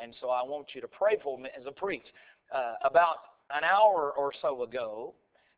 And so I want you to pray for me as I preach. About an hour or so ago,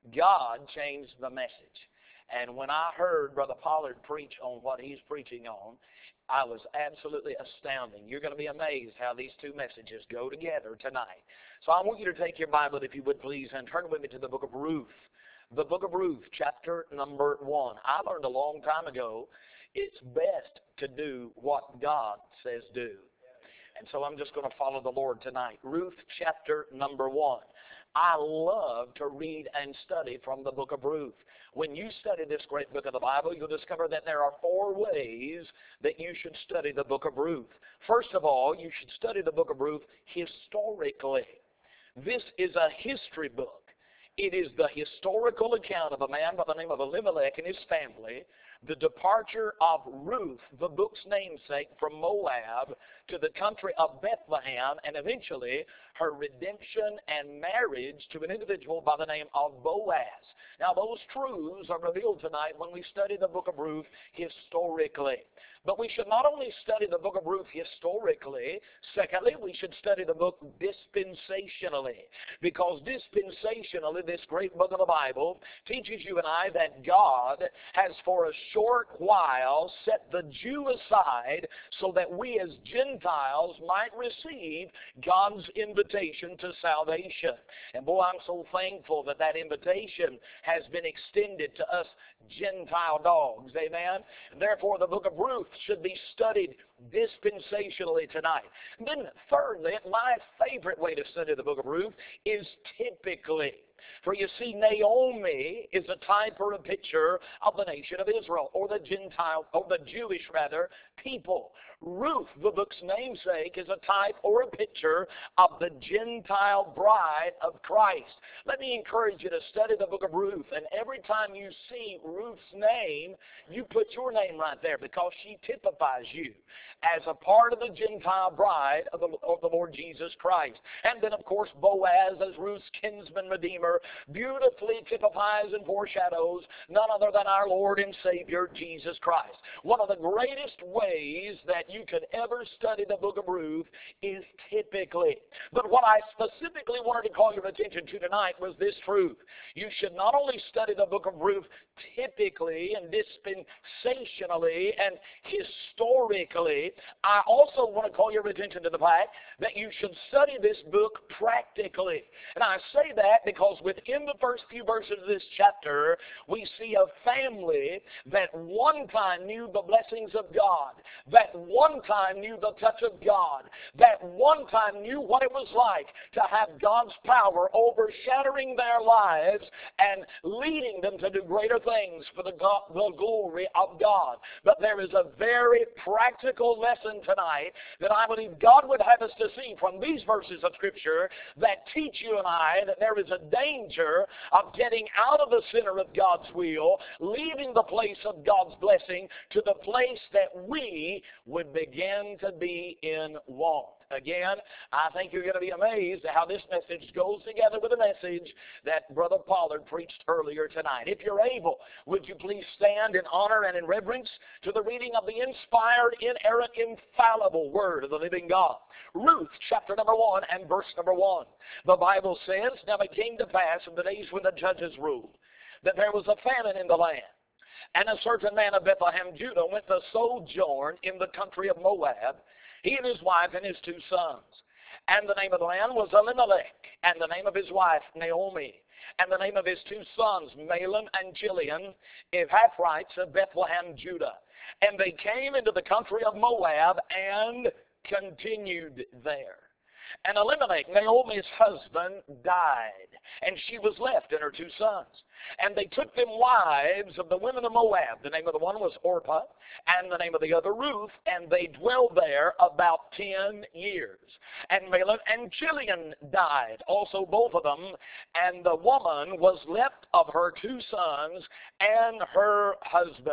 God changed the message. And when I heard Brother Pollard preach on what he's preaching on, I was absolutely astounding. You're going to be amazed how these two messages go together tonight. So I want you to take your Bible, if you would please, and turn with me to the book of Ruth. The book of Ruth, chapter number 1. I learned a long time ago, it's best to do what God says do. And so I'm just going to follow the Lord tonight. Ruth chapter number 1. I love to read and study from the book of Ruth. When you study this great book of the Bible, you'll discover that there are 4 ways that you should study the book of Ruth. First of all, you should study the book of Ruth historically. This is a history book. It is the historical account of a man by the name of Elimelech and his family, the departure of Ruth, the book's namesake, from Moab to the country of Bethlehem, and eventually her redemption and marriage to an individual by the name of Boaz. Now, those truths are revealed tonight when we study the book of Ruth historically. But we should not only study the book of Ruth historically, secondly, we should study the book dispensationally. Because dispensationally, this great book of the Bible teaches you and I that God has for a short while set the Jew aside so that we as Gentiles might receive God's invitation to salvation. And boy, I'm so thankful that that invitation has been extended to us Gentile dogs. Amen? Therefore, the book of Ruth should be studied dispensationally tonight. And then thirdly, my favorite way to study the book of Ruth is typically. For you see, Naomi is a type or a picture of the nation of Israel, or the Gentile, or the Jewish rather, people. Ruth, the book's namesake, is a type or a picture of the Gentile bride of Christ. Let me encourage you to study the book of Ruth, and every time you see Ruth's name, you put your name right there because she typifies you as a part of the Gentile bride of the Lord Jesus Christ. And then, of course, Boaz, as Ruth's kinsman redeemer, beautifully typifies and foreshadows none other than our Lord and Savior, Jesus Christ. One of the greatest ways that you could ever study the book of Ruth is typically. But what I specifically wanted to call your attention to tonight was this truth. You should not only study the book of Ruth typically and dispensationally and historically, I also want to call your attention to the fact that you should study this book practically. And I say that because within the first few verses of this chapter, we see a family that one time knew the blessings of God, that one time knew the touch of God, that one time knew what it was like to have God's power overshadowing their lives and leading them to do greater things for the glory of God. But there is a very practical lesson tonight that I believe God would have us to see from these verses of Scripture that teach you and I that there is a danger of getting out of the center of God's will, leaving the place of God's blessing to the place that we would begin to be in want. Again, I think you're going to be amazed at how this message goes together with the message that Brother Pollard preached earlier tonight. If you're able, would you please stand in honor and in reverence to the reading of the inspired, inerrant, infallible Word of the living God. Ruth, chapter number 1 and verse number 1. The Bible says, "Now it came to pass in the days when the judges ruled, that there was a famine in the land. And a certain man of Bethlehem, Judah, went to sojourn in the country of Moab, he and his wife and his 2 sons. And the name of the land was Elimelech, and the name of his wife Naomi, and the name of his 2 sons Mahlon and Chilion, Ephrathites of Bethlehem, Judah. And they came into the country of Moab and continued there. And Elimelech, Naomi's husband, died, and she was left and her 2 sons. And they took them wives of the women of Moab. The name of the one was Orpah, and the name of the other Ruth, and they dwelled there about 10 years. And Mahlon and Chilion died, also both of them, and the woman was left of her 2 sons and her husband.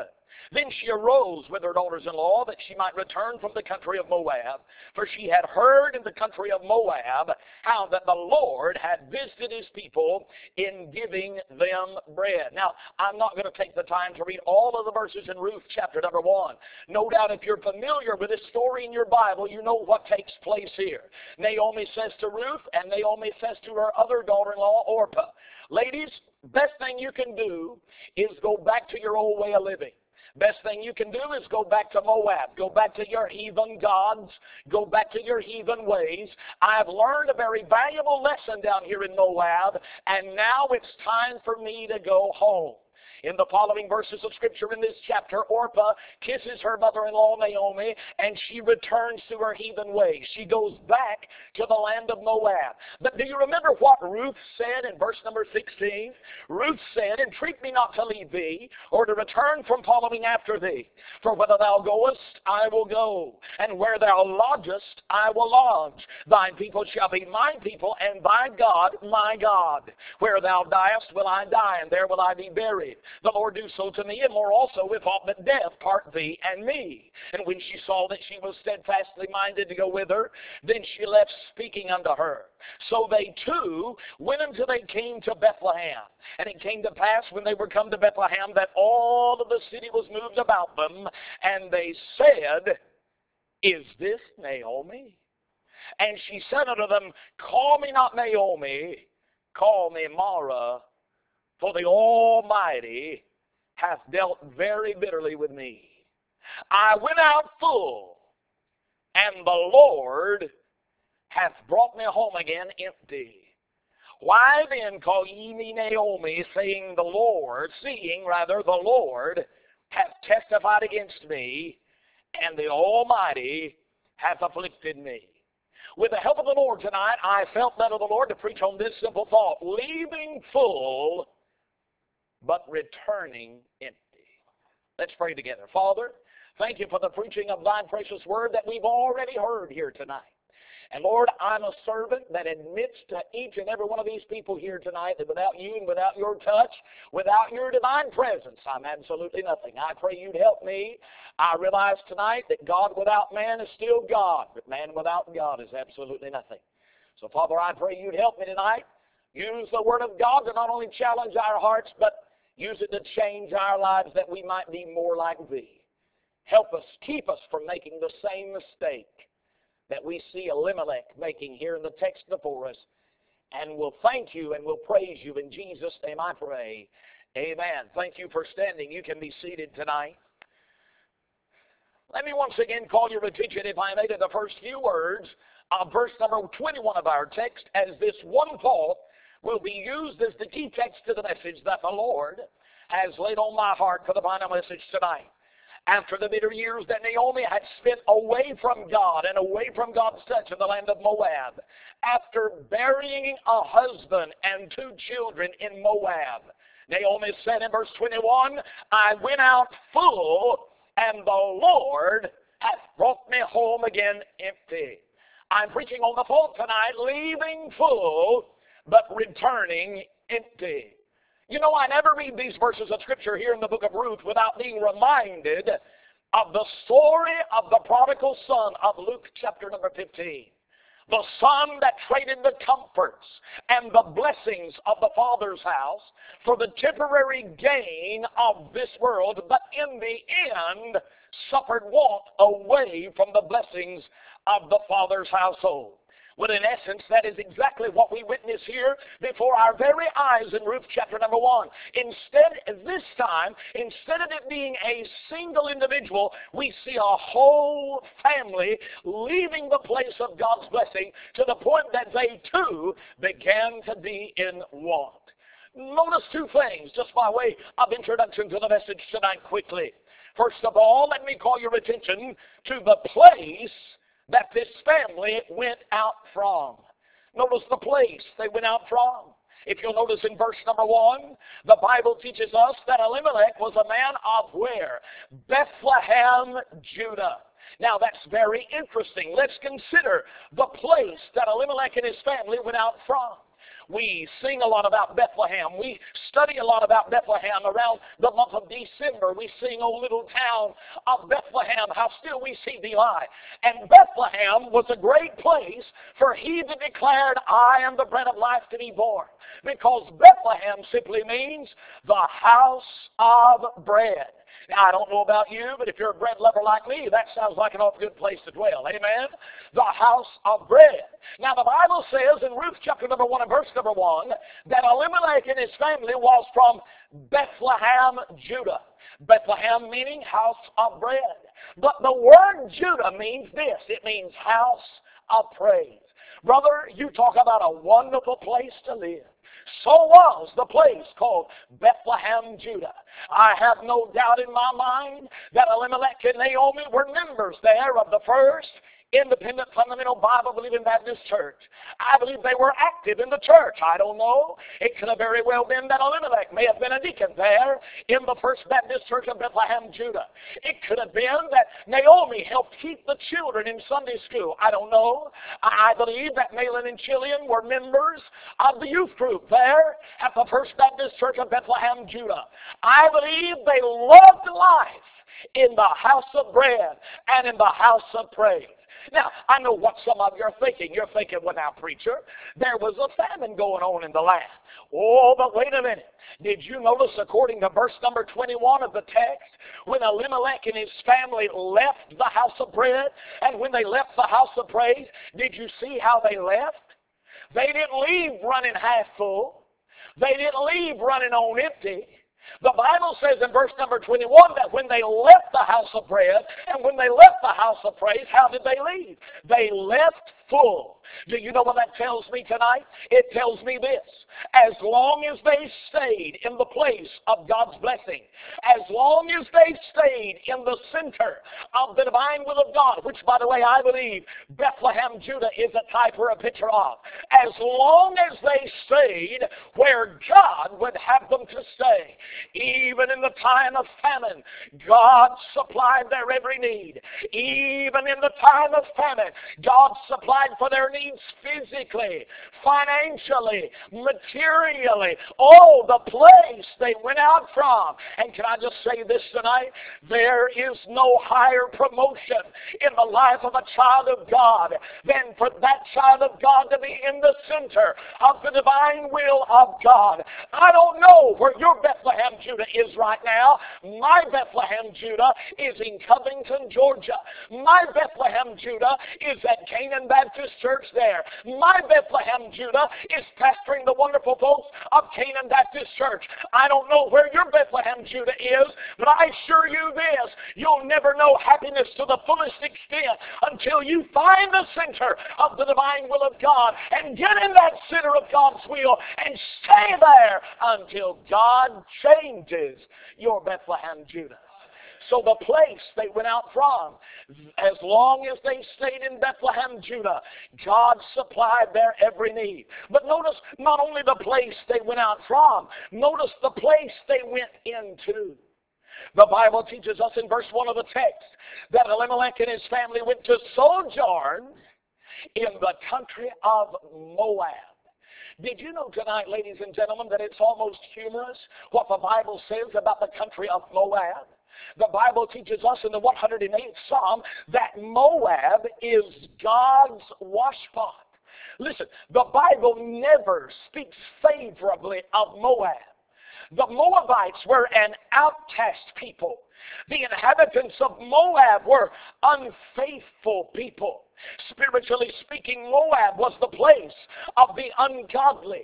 Then she arose with her daughters-in-law that she might return from the country of Moab, for she had heard in the country of Moab how that the Lord had visited his people in giving them bread. Now, I'm not going to take the time to read all of the verses in Ruth chapter number 1. No doubt if you're familiar with this story in your Bible, you know what takes place here. Naomi says to Ruth, and Naomi says to her other daughter-in-law, Orpah, ladies, best thing you can do is go back to your old way of living. Best thing you can do is go back to Moab. Go back to your heathen gods. Go back to your heathen ways. I've learned a very valuable lesson down here in Moab, and now it's time for me to go home. In the following verses of Scripture in this chapter, Orpah kisses her mother-in-law Naomi, and she returns to her heathen ways. She goes back to the land of Moab. But do you remember what Ruth said in verse number 16? Ruth said, entreat me not to leave thee, or to return from following after thee. For whither thou goest, I will go, and where thou lodgest, I will lodge. Thine people shall be my people, and thy God my God. Where thou diest will I die, and there will I be buried. The Lord do so to me, and more also, if aught but death part thee and me. And when she saw that she was steadfastly minded to go with her, then she left speaking unto her. So they two went until they came to Bethlehem. And it came to pass when they were come to Bethlehem that all of the city was moved about them, and they said, is this Naomi? And she said unto them, call me not Naomi, call me Mara, for the Almighty hath dealt very bitterly with me. I went out full, and the Lord hath brought me home again empty. Why then call ye me Naomi, seeing the Lord hath testified against me, and the Almighty hath afflicted me. With the help of the Lord tonight, I felt led of the Lord to preach on this simple thought: leaving full, but returning empty. Let's pray together. Father, thank you for the preaching of thy precious word that we've already heard here tonight. And Lord, I'm a servant that admits to each and every one of these people here tonight that without you and without your touch, without your divine presence, I'm absolutely nothing. I pray you'd help me. I realize tonight that God without man is still God, but man without God is absolutely nothing. So Father, I pray you'd help me tonight. Use the word of God to not only challenge our hearts, but use it to change our lives that we might be more like thee. Help us, keep us from making the same mistake that we see Elimelech making here in the text before us. And we'll thank you and we'll praise you. In Jesus' name I pray. Amen. Thank you for standing. You can be seated tonight. Let me once again call your attention, if I may, to the first few words of verse number 21 of our text, as this one thought will be used as the key text to the message that the Lord has laid on my heart for the final message tonight. After the bitter years that Naomi had spent away from God and away from God's touch in the land of Moab, after burying a husband and 2 children in Moab, Naomi said in verse 21, I went out full, and the Lord hath brought me home again empty. I'm preaching on the thought tonight, leaving full, but returning empty. You know, I never read these verses of Scripture here in the book of Ruth without being reminded of the story of the prodigal son of Luke chapter number 15. The son that traded the comforts and the blessings of the Father's house for the temporary gain of this world, but in the end suffered want away from the blessings of the Father's household. Well, in essence, that is exactly what we witness here before our very eyes in Ruth chapter number 1. This time, instead of it being a single individual, we see a whole family leaving the place of God's blessing to the point that they too began to be in want. Notice 2 things just by way of introduction to the message tonight quickly. First of all, let me call your attention to the place that this family went out from. Notice the place they went out from. If you'll notice in verse number 1, the Bible teaches us that Elimelech was a man of where? Bethlehem, Judah. Now that's very interesting. Let's consider the place that Elimelech and his family went out from. We sing a lot about Bethlehem. We study a lot about Bethlehem. Around the month of December, we sing, "O little town of Bethlehem, how still we see thee lie." And Bethlehem was a great place for he that declared, "I am the bread of life to be born." Because Bethlehem simply means the house of bread. Now, I don't know about you, but if you're a bread lover like me, that sounds like an awful good place to dwell. Amen? The house of bread. Now, the Bible says in Ruth chapter number 1 and verse number 1 that Elimelech and his family was from Bethlehem, Judah. Bethlehem meaning house of bread. But the word Judah means this. It means house of praise. Brother, you talk about a wonderful place to live. So was the place called Bethlehem, Judah. I have no doubt in my mind that Elimelech and Naomi were members there of the first independent fundamental Bible-believing Baptist church. I believe they were active in the church. I don't know. It could have very well been that Elimelech may have been a deacon there in the First Baptist Church of Bethlehem, Judah. It could have been that Naomi helped keep the children in Sunday school. I don't know. I believe that Malin and Chillian were members of the youth group there at the First Baptist Church of Bethlehem, Judah. I believe they loved life in the house of bread and in the house of praise. Now, I know what some of you are thinking. You're thinking, "Well, now, preacher, there was a famine going on in the land." Oh, but wait a minute. Did you notice, according to verse number 21 of the text, when Elimelech and his family left the house of bread, and when they left the house of praise, did you see how they left? They didn't leave running half full. They didn't leave running on empty. The Bible says in verse number 21 that when they left the house of bread and when they left the house of praise, how did they leave? They left full. Do you know what that tells me tonight? It tells me this. As long as they stayed in the place of God's blessing, as long as they stayed in the center of the divine will of God, which, by the way, I believe Bethlehem, Judah is a type or a picture of, as long as they stayed where God would have them to stay, even in the time of famine, God supplied their every need. Even in the time of famine, God supplied for their needs physically, financially, materially. Oh, the place they went out from. And can I just say this tonight? There is no higher promotion in the life of a child of God than for that child of God to be in the center of the divine will of God. I don't know where your Bethlehem, Judah is right now. My Bethlehem, Judah is in Covington, Georgia. My Bethlehem, Judah is at Canaan Baptist Church there. My Bethlehem, Judah is pastoring the wonderful folks of Canaan Baptist Church. I don't know where your Bethlehem, Judah is, but I assure you this, you'll never know happiness to the fullest extent until you find the center of the divine will of God and get in that center of God's will and stay there until God changes your Bethlehem, Judah. So the place they went out from, as long as they stayed in Bethlehem, Judah, God supplied their every need. But notice not only the place they went out from, notice the place they went into. The Bible teaches us in verse 1 of the text that Elimelech and his family went to sojourn in the country of Moab. Did you know tonight, ladies and gentlemen, that it's almost humorous what the Bible says about the country of Moab? The Bible teaches us in the 108th Psalm that Moab is God's washpot. Listen, the Bible never speaks favorably of Moab. The Moabites were an outcast people. The inhabitants of Moab were unfaithful people. Spiritually speaking, Moab was the place of the ungodly.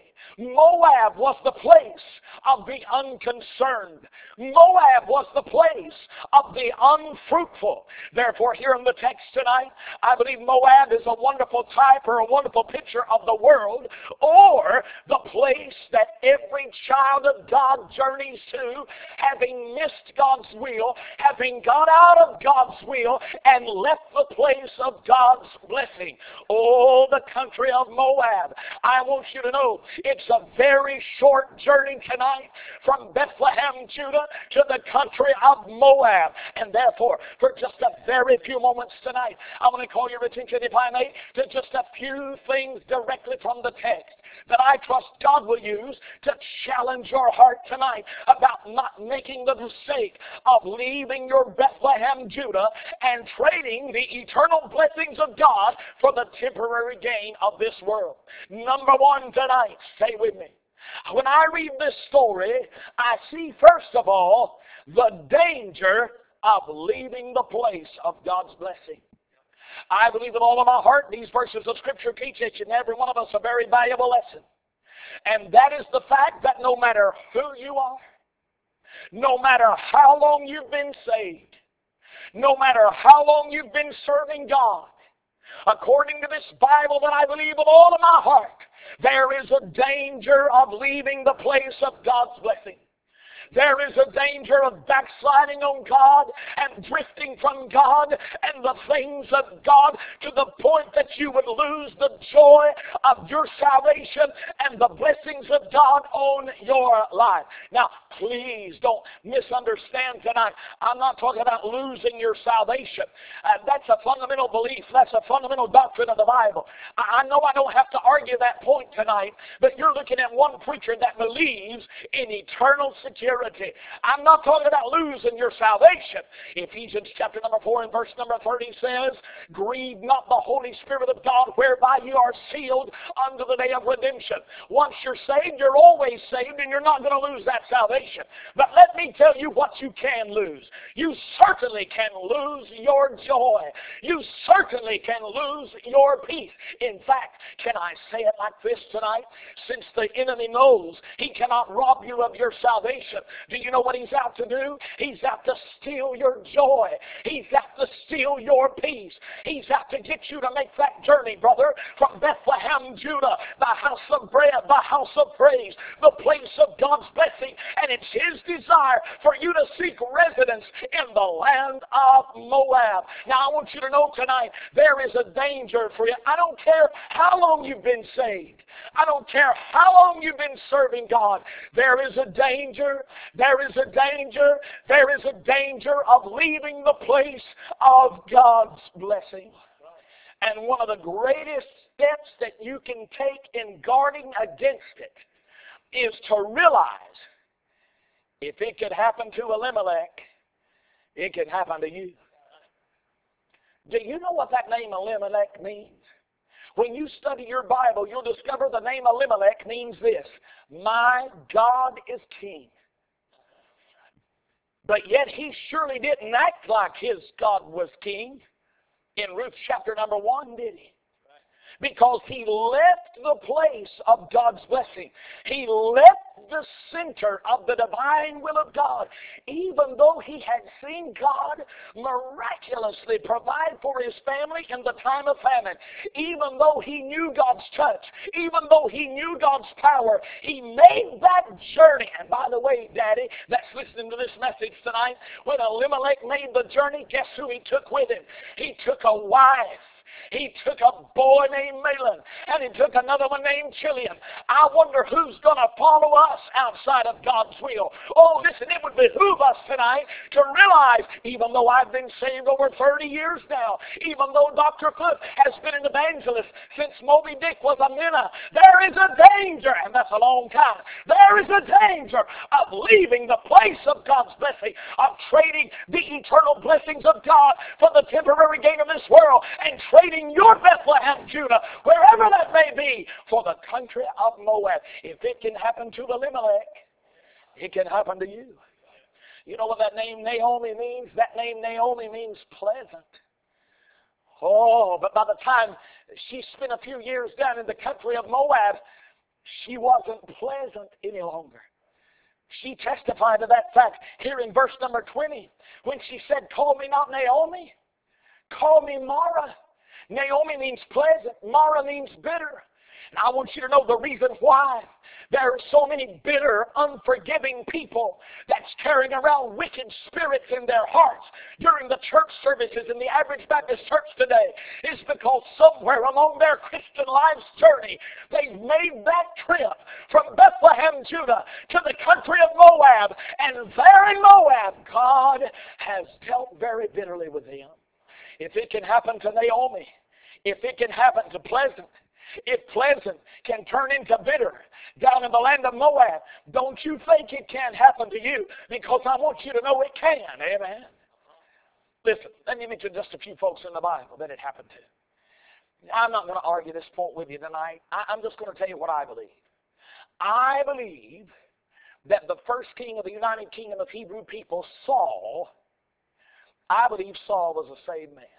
Moab was the place of the unconcerned. Moab was the place of the unfruitful. Therefore, here in the text tonight, I believe Moab is a wonderful type or a wonderful picture of the world, or the place that every child of God journeys to, having missed God's will, having got out of God's will, and left the place of God's blessing. Oh, the country of Moab. I want you to know it's a very short journey tonight from Bethlehem, Judah, to the country of Moab. And therefore, for just a very few moments tonight, I want to call your attention, if I may, to just a few things directly from the text. that I trust God will use to challenge your heart tonight about not making the mistake of leaving your Bethlehem, Judah, and trading the eternal blessings of God for the temporary gain of this world. Number one tonight, stay with me. When I read this story, I see, first of all, the danger of leaving the place of God's blessing. I believe with all of my heart these verses of Scripture teach each and every one of us a very valuable lesson. And that is the fact that no matter who you are, no matter how long you've been saved, no matter how long you've been serving God, according to this Bible that I believe with all of my heart, there is a danger of leaving the place of God's blessing. There is a danger of backsliding on God and drifting from God and the things of God to the point that you would lose the joy of your salvation and the blessings of God on your life. Now, please don't misunderstand tonight. I'm not talking about losing your salvation. That's a fundamental belief. That's a fundamental doctrine of the Bible. I know I don't have to argue that point tonight, but you're looking at one preacher that believes in eternal security. I'm not talking about losing your salvation. Ephesians chapter number 4 and verse number 30 says, grieve not the Holy Spirit of God, whereby you are sealed unto the day of redemption. Once you're saved, you're always saved, and you're not going to lose that salvation. But let me tell you what you can lose. You certainly can lose your joy. You certainly can lose your peace. In fact, can I say it like this tonight? Since the enemy knows he cannot rob you of your salvation, do you know what he's out to do? He's out to steal your joy. He's out to steal your peace. He's out to get you to make that journey, brother, from Bethlehem, Judah, the house of bread, the house of praise, the place of God's blessing. And it's his desire for you to seek residence in the land of Moab. Now, I want you to know tonight, there is a danger for you. I don't care how long you've been saved. I don't care how long you've been serving God. There is a danger. There is a danger. There is a danger of leaving the place of God's blessing. And one of the greatest steps that you can take in guarding against it is to realize if it could happen to Elimelech, it can happen to you. Do you know what that name Elimelech means? When you study your Bible, you'll discover the name Elimelech means this: my God is king. But yet he surely didn't act like his God was king in Ruth chapter number 1, did he? Because he left the place of God's blessing. He left the center of the divine will of God. Even though he had seen God miraculously provide for his family in the time of famine. Even though he knew God's touch. Even though he knew God's power. He made that journey. And by the way, Daddy, that's listening to this message tonight, when Elimelech made the journey, guess who he took with him? He took a wife. He took a boy named Mahlon, and he took another one named Chilion. I wonder who's going to follow us outside of God's will. Oh, listen, it would behoove us tonight to realize, even though I've been saved over 30 years now, even though Dr. Foote has been an evangelist since Moby Dick was a minnow, there is a danger, and that's a long time, there is a danger of leaving the place of God's blessing, of trading the eternal blessings of God for the temporary gain of this world, and trading your Bethlehem, Judah, wherever that may be, for the country of Moab. If it can happen to Elimelech, it can happen to you. You know what that name Naomi means? That name Naomi means pleasant. Oh, but by the time she spent a few years down in the country of Moab, she wasn't pleasant any longer. She testified to that fact here in verse number 20, when she said, call me not Naomi, call me Mara. Naomi means pleasant. Mara means bitter. And I want you to know the reason why there are so many bitter, unforgiving people that's carrying around wicked spirits in their hearts during the church services in the average Baptist church today is because somewhere along their Christian life's journey, they've made that trip from Bethlehem, Judah, to the country of Moab. And there in Moab, God has dealt very bitterly with them. If it can happen to Naomi, if it can happen to Pleasant, If pleasant can turn into bitter down in the land of Moab, don't you think it can happen to you? Because I want you to know it can. Amen. Listen, let me mention just a few folks in the Bible that it happened to. I'm not going to argue this point with you tonight. I'm just going to tell you what I believe. I believe that the first king of the United Kingdom of Hebrew people, Saul, I believe Saul was a saved man.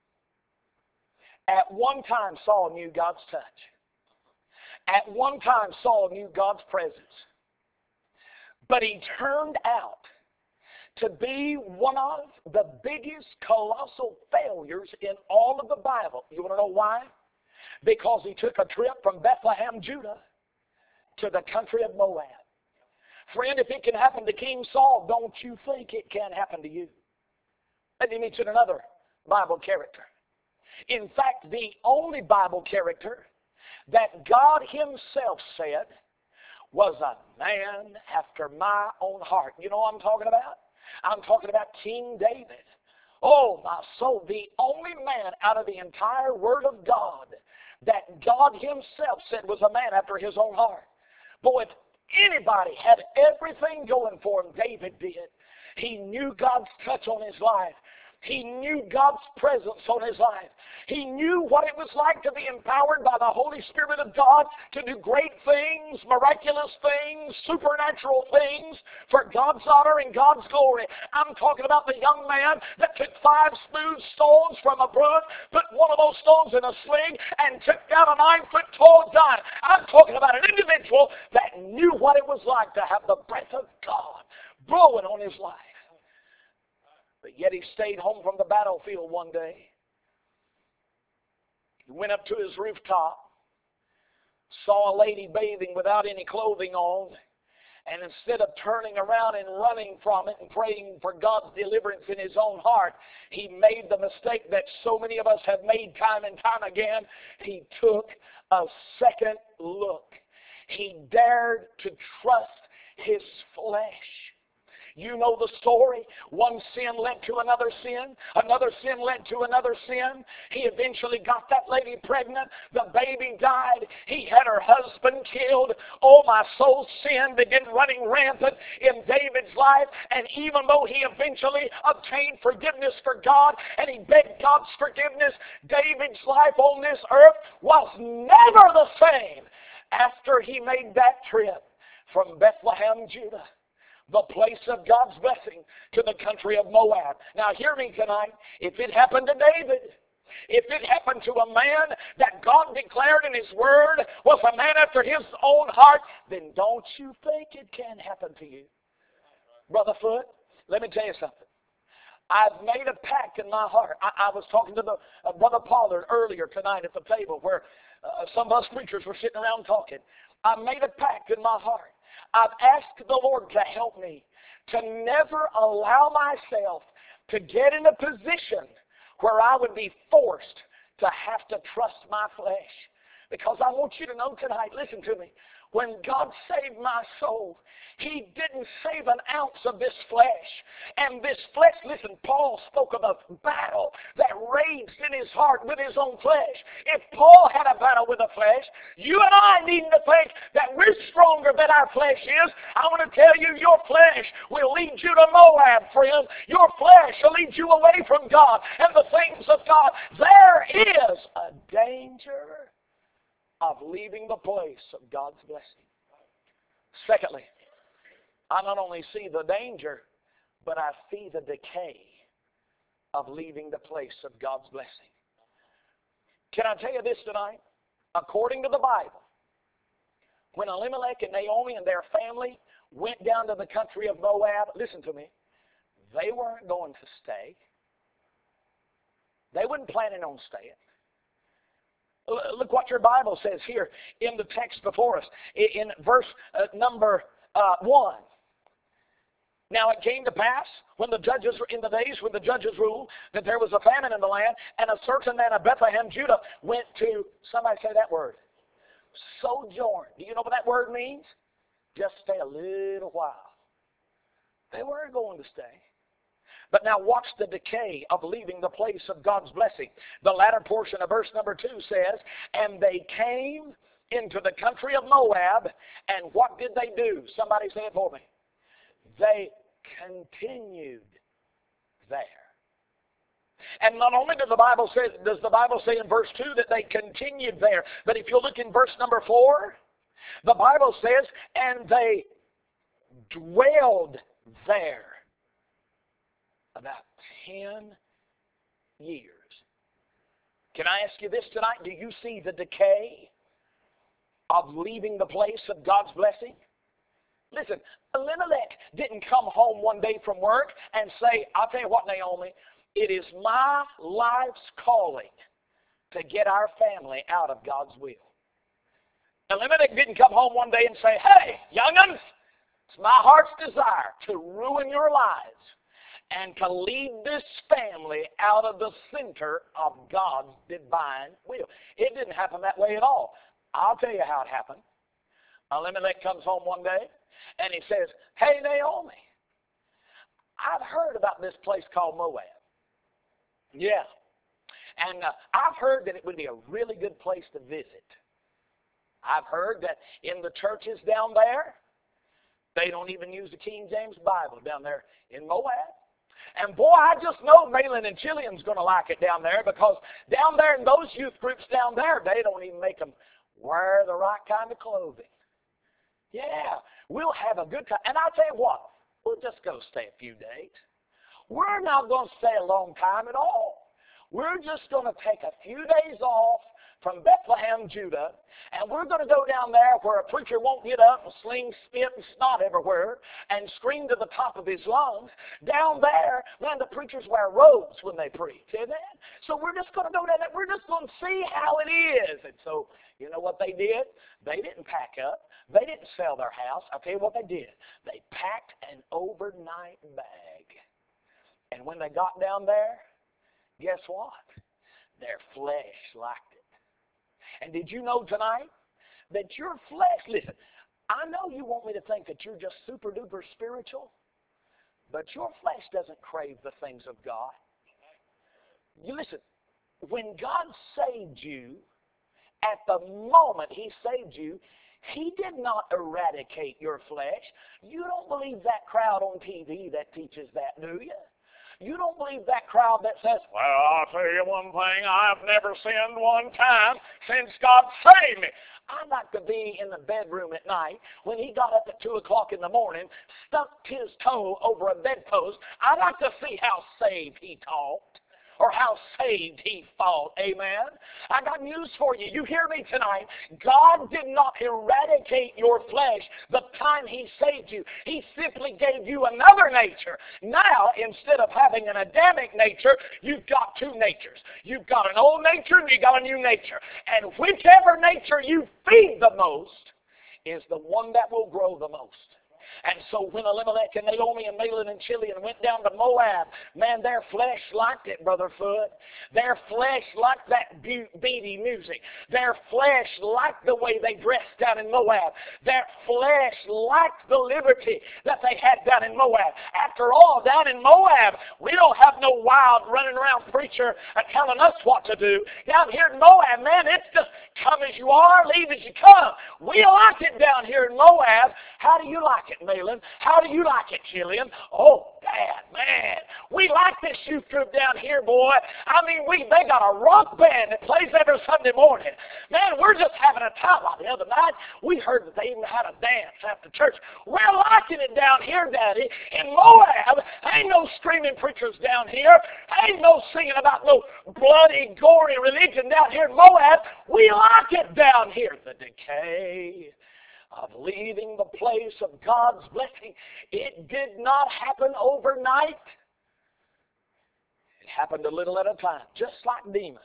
At one time, Saul knew God's touch. At one time, Saul knew God's presence. But he turned out to be one of the biggest colossal failures in all of the Bible. You want to know why? Because he took a trip from Bethlehem, Judah, to the country of Moab. Friend, if it can happen to King Saul, don't you think it can happen to you? Let me mention another Bible character. In fact, the only Bible character that God himself said was a man after my own heart. You know what I'm talking about? I'm talking about King David. Oh, my soul, the only man out of the entire Word of God that God himself said was a man after his own heart. Boy, if anybody had everything going for him, David did. He knew God's touch on his life. He knew God's presence on his life. He knew what it was like to be empowered by the Holy Spirit of God to do great things, miraculous things, supernatural things for God's honor and God's glory. I'm talking about the young man that took 5 smooth stones from a brook, put one of those stones in a sling, and took down a 9-foot-tall giant. I'm talking about an individual that knew what it was like to have the breath of God blowing on his life. But yet he stayed home from the battlefield one day. He went up to his rooftop, saw a lady bathing without any clothing on, and instead of turning around and running from it and praying for God's deliverance in his own heart, he made the mistake that so many of us have made time and time again. He took a second look. He dared to trust his flesh. You know the story. One sin led to another sin. Another sin led to another sin. He eventually got that lady pregnant. The baby died. He had her husband killed. Oh, my soul, sin began running rampant in David's life. And even though he eventually obtained forgiveness for God and he begged God's forgiveness, David's life on this earth was never the same after he made that trip from Bethlehem, Judah, the place of God's blessing, to the country of Moab. Now hear me tonight. If it happened to David, if it happened to a man that God declared in his word was a man after his own heart, then don't you think it can happen to you? Brother Foote, let me tell you something. I've made a pact in my heart. I was talking to the Brother Pollard earlier tonight at the table where some of us preachers were sitting around talking. I made a pact in my heart. I've asked the Lord to help me to never allow myself to get in a position where I would be forced to have to trust my flesh. Because I want you to know tonight, listen to me, when God saved my soul, He didn't save an ounce of this flesh. And this flesh, listen, Paul spoke of a battle that raged in his heart with his own flesh. If Paul had a battle with the flesh, you and I need to think that we're stronger than our flesh is. I want to tell you, your flesh will lead you to Moab, friend. Your flesh will lead you away from God and the things of God. There is a danger of leaving the place of God's blessing. Secondly, I not only see the danger, but I see the decay of leaving the place of God's blessing. Can I tell you this tonight? According to the Bible, when Elimelech and Naomi and their family went down to the country of Moab, listen to me, they weren't going to stay. They weren't planning on staying. Look what your Bible says here in the text before us, in verse number 1. Now it came to pass, when the judges were in the days when the judges ruled, that there was a famine in the land, and a certain man of Bethlehem, Judah, went to, somebody say that word, sojourn. Do you know what that word means? Just stay a little while. They weren't going to stay. But now watch the decay of leaving the place of God's blessing. The latter portion of verse number 2 says, and they came into the country of Moab, and what did they do? Somebody say it for me. They continued there. And not only does the Bible say in verse 2 that they continued there, but if you look in verse number 4, the Bible says, and they dwelled there about 10 years. Can I ask you this tonight? Do you see the decay of leaving the place of God's blessing? Listen, Elimelech didn't come home one day from work and say, I'll tell you what, Naomi, it is my life's calling to get our family out of God's will. Elimelech didn't come home one day and say, hey, young'uns, it's my heart's desire to ruin your lives and to lead this family out of the center of God's divine will. It didn't happen that way at all. I'll tell you how it happened. Elimelech comes home one day and he says, hey, Naomi, I've heard about this place called Moab. Yeah. And I've heard that it would be a really good place to visit. I've heard that in the churches down there, they don't even use the King James Bible down there in Moab. And boy, I just know Malin and Chillian's going to like it down there, because down there in those youth groups down there, they don't even make them wear the right kind of clothing. Yeah, we'll have a good time. And I'll tell you what, we'll just go stay a few days. We're not going to stay a long time at all. We're just going to take a few days off from Bethlehem, Judah, and we're going to go down there where a preacher won't get up and sling spit and snot everywhere and scream to the top of his lungs. Down there, man, the preachers wear robes when they preach. Amen? So we're just going to go down there. We're just going to see how it is. And so, you know what they did? They didn't pack up. They didn't sell their house. I'll tell you what they did. They packed an overnight bag. And when they got down there, guess what? Their flesh liked it. And did you know tonight that your flesh, listen, I know you want me to think that you're just super duper spiritual, but your flesh doesn't crave the things of God. You listen, when God saved you, at the moment He saved you, He did not eradicate your flesh. You don't believe that crowd on TV that teaches that, do you? You don't believe that crowd that says, well, I'll tell you one thing, I've never sinned one time since God saved me. I'd like to be in the bedroom at night when he got up at 2 o'clock in the morning, stuck his toe over a bedpost. I'd like to see how saved he talked, or how saved he fought. Amen? I got news for you. You hear me tonight? God did not eradicate your flesh the time He saved you. He simply gave you another nature. Now, instead of having an Adamic nature, you've got two natures. You've got an old nature and you've got a new nature. And whichever nature you feed the most is the one that will grow the most. And so when Elimelech and Naomi and Malin and Chilion went down to Moab, man, their flesh liked it, Brother Foot. Their flesh liked that beady music. Their flesh liked the way they dressed down in Moab. Their flesh liked the liberty that they had down in Moab. After all, down in Moab, we don't have no wild running around preacher telling us what to do. Down here in Moab, man, it's just come as you are, leave as you come. We like it down here in Moab. How do you like it, Malin? How do you like it, Chillian? Oh, Dad, man, we like this youth group down here, boy. I mean, they got a rock band that plays every Sunday morning. Man, we're just having a time. Like the other night, we heard that they even had a dance after church. We're liking it down here, Daddy. In Moab, ain't no screaming preachers down here. Ain't no singing about no bloody, gory religion down here in Moab. We like it down here. The decay of leaving the place of God's blessing, it did not happen overnight. It happened a little at a time, just like Demas.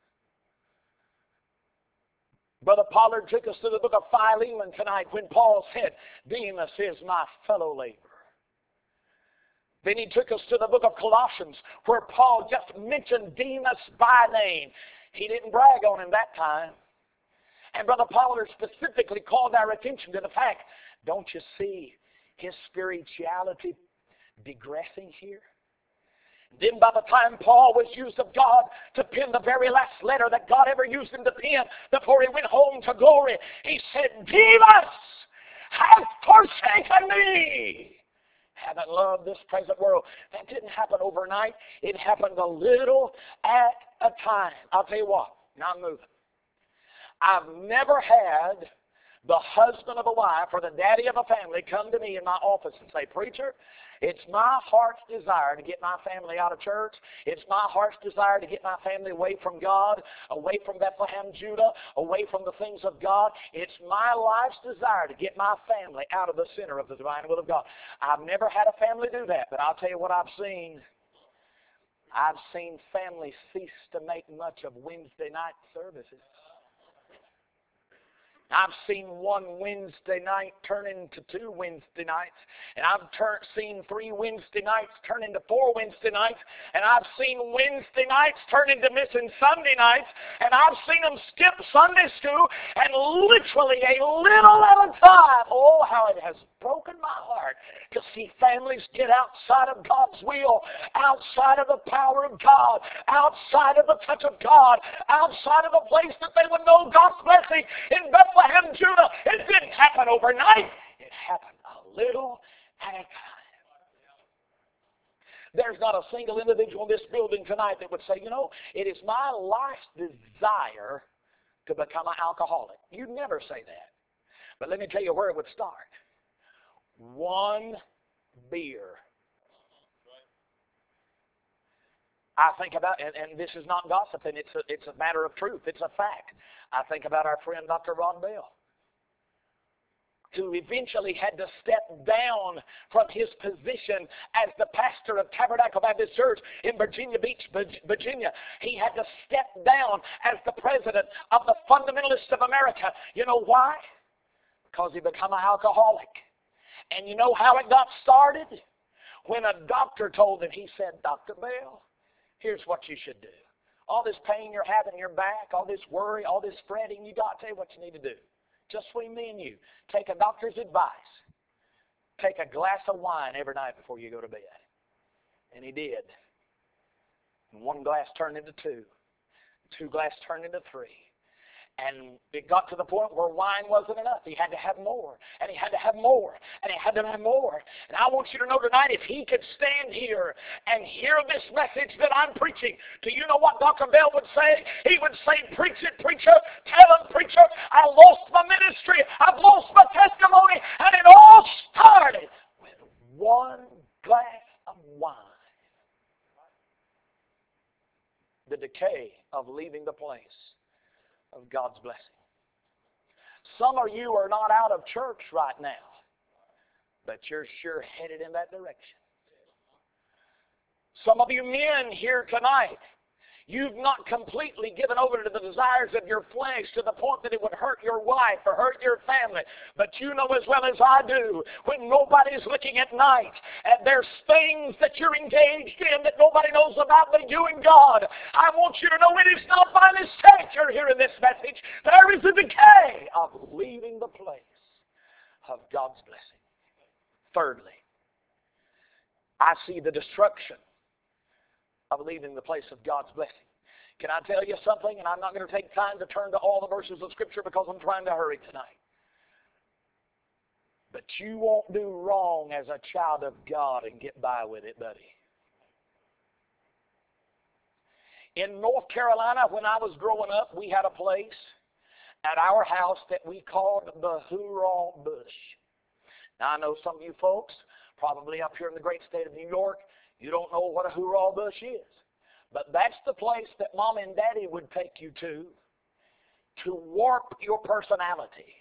Brother Pollard took us to the book of Philemon tonight when Paul said, Demas is my fellow laborer. Then he took us to the book of Colossians where Paul just mentioned Demas by name. He didn't brag on him that time. And Brother Pollard specifically called our attention to the fact, don't you see his spirituality digressing here? Then by the time Paul was used of God to pen the very last letter that God ever used him to pen before he went home to glory, he said, Demas has forsaken me. Haven't loved this present world. That didn't happen overnight. It happened a little at a time. I'll tell you what. Now I'm moving. I've never had the husband of a wife or the daddy of a family come to me in my office and say, Preacher, it's my heart's desire to get my family out of church. It's my heart's desire to get my family away from God, away from Bethlehem, Judah, away from the things of God. It's my life's desire to get my family out of the center of the divine will of God. I've never had a family do that, but I'll tell you what I've seen. I've seen families cease to make much of Wednesday night services. I've seen one Wednesday night turn into 2 Wednesday nights. And I've seen 3 Wednesday nights turn into 4 Wednesday nights. And I've seen Wednesday nights turn into missing Sunday nights. And I've seen them skip Sunday school. And literally a little at a time. Oh, how it has broken my heart to see families get outside of God's will, outside of the power of God, outside of the touch of God, outside of a place that they would know God's blessing in Bethlehem, Judah. It didn't happen overnight. It happened a little at a time. There's not a single individual in this building tonight that would say, it is my life's desire to become an alcoholic. You'd never say that. But let me tell you where it would start. 1 beer. I think about, and this is not gossiping, it's a matter of truth, it's a fact. I think about our friend Dr. Rod Bell, who eventually had to step down from his position as the pastor of Tabernacle Baptist Church in Virginia Beach, Virginia. He had to step down as the president of the Fundamentalists of America. You know why? Because he became an alcoholic. And you know how it got started? When a doctor told him, he said, Dr. Bell, here's what you should do. All this pain you're having in your back, all this worry, all this fretting, you got to tell you what you need to do. Just between me and you, take a doctor's advice. Take a glass of wine every night before you go to bed. And he did. And 1 glass turned into 2. 2 glasses turned into 3. And it got to the point where wine wasn't enough. He had to have more. And he had to have more. And he had to have more. And I want you to know tonight, if he could stand here and hear this message that I'm preaching, do you know what Dr. Bell would say? He would say, preach it, preacher. Tell him, preacher, I lost my ministry. I've lost my testimony. And it all started with 1 glass of wine. The decay of leaving the place of God's blessing. Some of you are not out of church right now, but you're sure headed in that direction. Some of you men here tonight, you've not completely given over to the desires of your flesh to the point that it would hurt your wife or hurt your family. But you know as well as I do, when nobody's looking at night, and there's things that you're engaged in that nobody knows about but you and God. I want you to know it is not by mistake you're hearing this message. There is a decay of leaving the place of God's blessing. Thirdly, I see the destruction of leaving the place of God's blessing. Can I tell you something? And I'm not going to take time to turn to all the verses of Scripture because I'm trying to hurry tonight. But you won't do wrong as a child of God and get by with it, buddy. In North Carolina, when I was growing up, we had a place at our house that we called the Hoorah Bush. Now, I know some of you folks, probably up here in the great state of New York, you don't know what a Hoorah Bush is. But that's the place that Mom and Daddy would take you to warp your personality.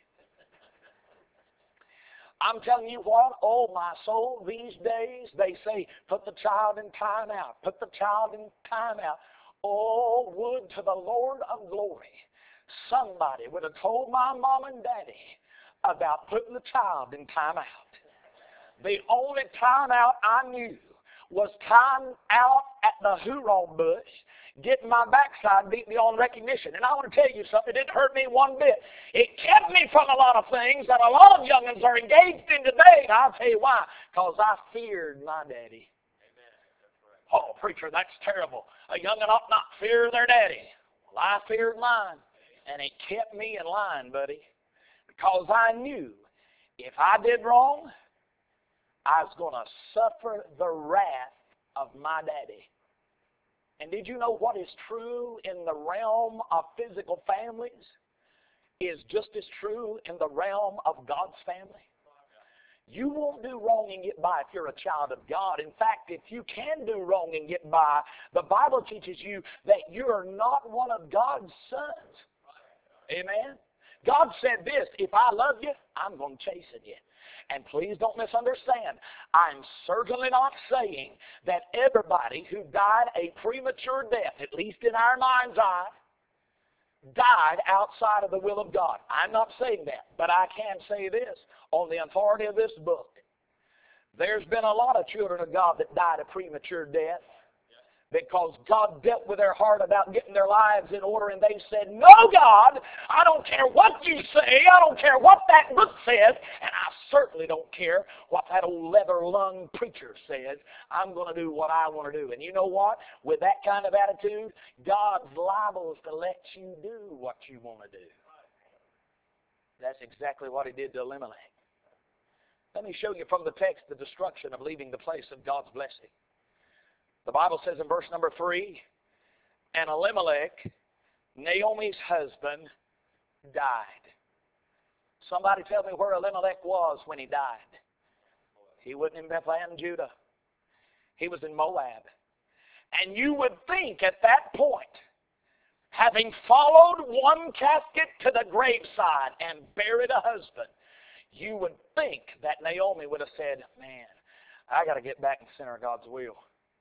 I'm telling you what, oh my soul, these days they say, put the child in time out. Put the child in time out. Oh, would to the Lord of glory, somebody would have told my mom and daddy about putting the child in time out. The only time out I knew was time out at the Hoorah Bush, getting my backside beat beyond recognition. And I want to tell you something, it didn't hurt me one bit. It kept me from a lot of things that a lot of young'uns are engaged in today. And I'll tell you why. Because I feared my daddy. Oh, preacher, that's terrible. A young'un ought not fear their daddy. Well, I feared mine, and it kept me in line, buddy, because I knew if I did wrong, I was going to suffer the wrath of my daddy. And did you know what is true in the realm of physical families is just as true in the realm of God's family? You won't do wrong and get by if you're a child of God. In fact, if you can do wrong and get by, the Bible teaches you that you are not one of God's sons. Amen? God said this, if I love you, I'm going to chasten you. And please don't misunderstand. I'm certainly not saying that everybody who died a premature death, at least in our mind's eye, died outside of the will of God. I'm not saying that, but I can say this on the authority of this book. There's been a lot of children of God that died a premature death because God dealt with their heart about getting their lives in order, and they said, no, God, I don't care what you say, I don't care what that book says, and I certainly don't care what that old leather-lung preacher says. I'm going to do what I want to do. And you know what? With that kind of attitude, God's liable to let you do what you want to do. That's exactly what he did to Elimelech. Let me show you from the text the destruction of leaving the place of God's blessing. The Bible says in verse number 3, and Elimelech, Naomi's husband, died. Somebody tell me where Elimelech was when he died. He wasn't in Bethlehem, Judah. He was in Moab. And you would think at that point, having followed one casket to the graveside and buried a husband, you would think that Naomi would have said, man, I got to get back in the center of God's will.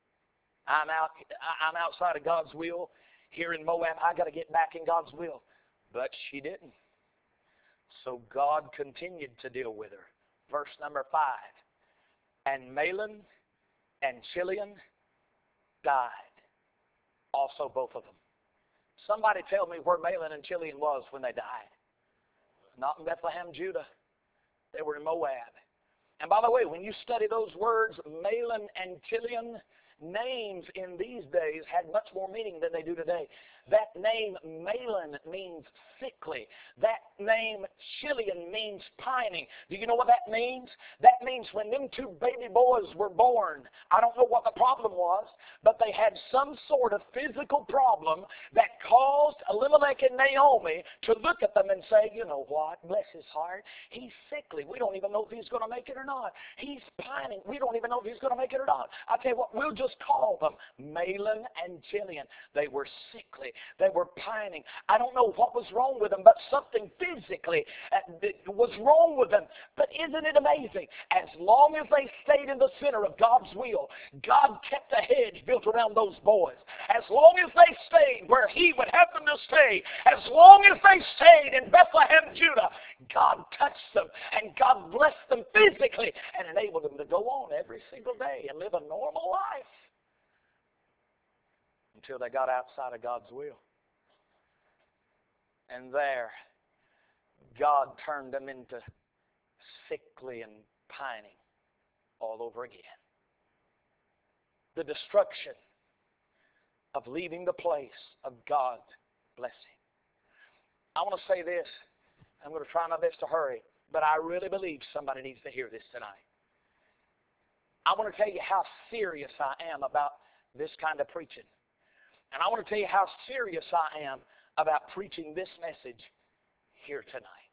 I'm outside of God's will here in Moab. I got to get back in God's will. But she didn't. So God continued to deal with her. Verse number 5. And Mahlon and Chilion died. Also both of them. Somebody tell me where Mahlon and Chilion was when they died. Not in Bethlehem, Judah. They were in Moab. And by the way, when you study those words, Mahlon and Chilion, names in these days had much more meaning than they do today. That name Mahlon means sickly. That name Chilion means pining. Do you know what that means? That means when them two baby boys were born, I don't know what the problem was, but they had some sort of physical problem that caused Elimelech and Naomi to look at them and say, you know what, bless his heart, he's sickly. We don't even know if he's going to make it or not. He's pining. We don't even know if he's going to make it or not. I tell you what, we'll just call them Mahlon and Chilion. They were sickly. They were pining. I don't know what was wrong with them, but something physically was wrong with them. But isn't it amazing? As long as they stayed in the center of God's will, God kept a hedge built around those boys. As long as they stayed where he would have them to stay, as long as they stayed in Bethlehem, Judah, God touched them and God blessed them physically and enabled them to go on every single day and live a normal life until they got outside of God's will. And there, God turned them into sickly and pining all over again. The destruction of leaving the place of God's blessing. I want to say this. I'm going to try my best to hurry, but I really believe somebody needs to hear this tonight. I want to tell you how serious I am about this kind of preaching. And I want to tell you how serious I am about preaching this message here tonight.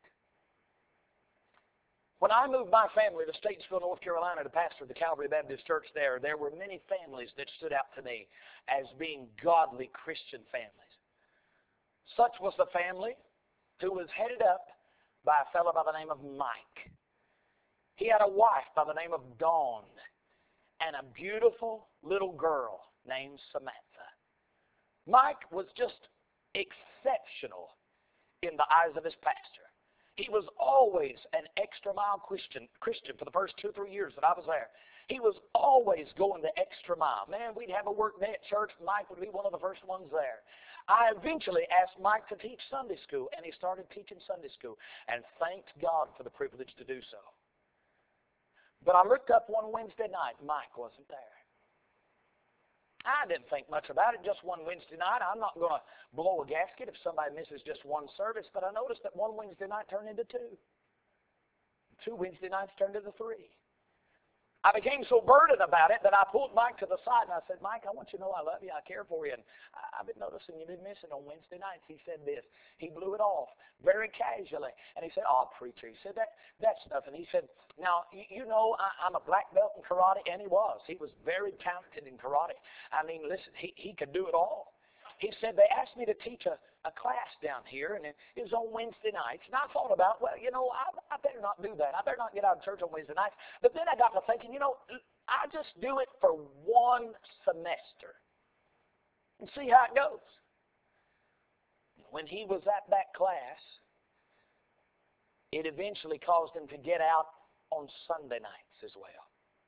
When I moved my family to Statesville, North Carolina to pastor the Calvary Baptist Church there were many families that stood out to me as being godly Christian families. Such was the family who was headed up by a fellow by the name of Mike. He had a wife by the name of Dawn and a beautiful little girl named Samantha. Mike was just exceptional in the eyes of his pastor. He was always an extra mile Christian for the first 2 or 3 years that I was there. He was always going the extra mile. Man, we'd have a work day at church. Mike would be one of the first ones there. I eventually asked Mike to teach Sunday school, and he started teaching Sunday school, and thanked God for the privilege to do so. But I looked up one Wednesday night. Mike wasn't there. I didn't think much about it. Just one Wednesday night. I'm not going to blow a gasket if somebody misses just one service. But I noticed that one Wednesday night turned into two. Two Wednesday nights turned into three. I became so burdened about it that I pulled Mike to the side and I said, Mike, I want you to know I love you. I care for you. And I've been noticing you've been missing on Wednesday nights. He said this. He blew it off very casually. And he said, oh, preacher. He said, that's nothing. He said, now, you know, I'm a black belt in karate. And he was. He was very talented in karate. I mean, listen, he could do it all. He said, they asked me to teach a class down here, and it was on Wednesday nights. And I thought about, well, you know, I better not do that. I better not get out of church on Wednesday nights. But then I got to thinking, you know, I just do it for one semester and see how it goes. When he was at that class, it eventually caused him to get out on Sunday nights as well.